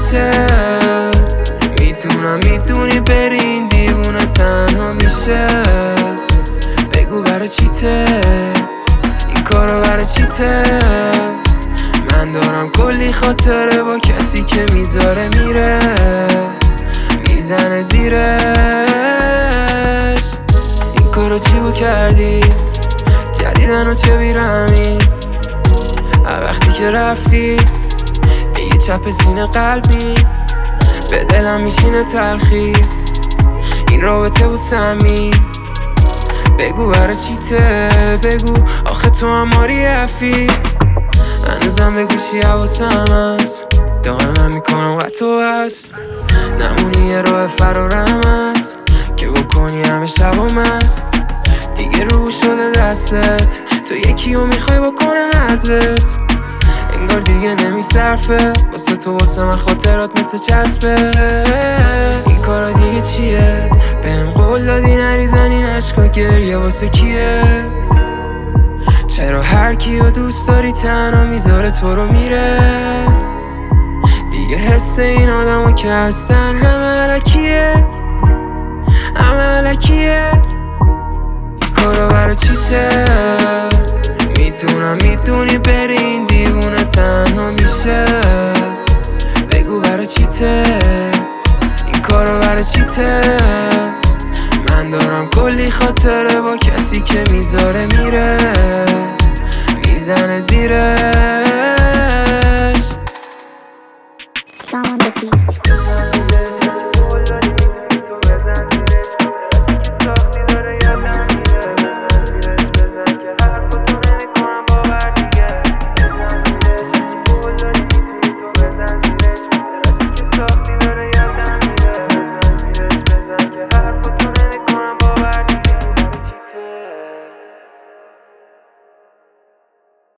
چیته؟ میدونی بری این دیوونه تنها میشه. بگو برای چیته؟ این کارو برای چیته؟ من دارم کلی خاطره با کسی که میذاره میره، میزنه زیرش. این کارو چی بود کردی؟ جدیدن و چه بیرمی؟ وقتی که رفتی یه چپ سینه قلبی به دلم میشینه تلخی. این رابطه بود سمی، بگو برای چیته؟ بگو آخه تو هم ماری افی. هنوزم بگو چی حواسم هست، دائما میکنم و تو هست. نمونی یه راه فرارم هست که بکنی همه شبام هست. دیگه رو شده دستت، تو یکی رو میخوای بکنه حذفت. انگار دیگه نمیصرفه واسه تو، واسه من خاطرات مثل چسبه. این کارا دیگه چیه؟ بهم قول دادی نریزن این عشقا، گریه واسه کیه؟ چرا هر کیو دوست داری تنها میذاره تو رو میره؟ دیگه حس این آدمو که هستن همه علکیه، همه علکیه. این کارا برای چیته؟ میدونی بری این دیوونه تنها میشه. بگو برای چیته؟ این کارو برای چیته؟ من دارم کلی خاطره با کسی که میذاره میره، میزنه زیره.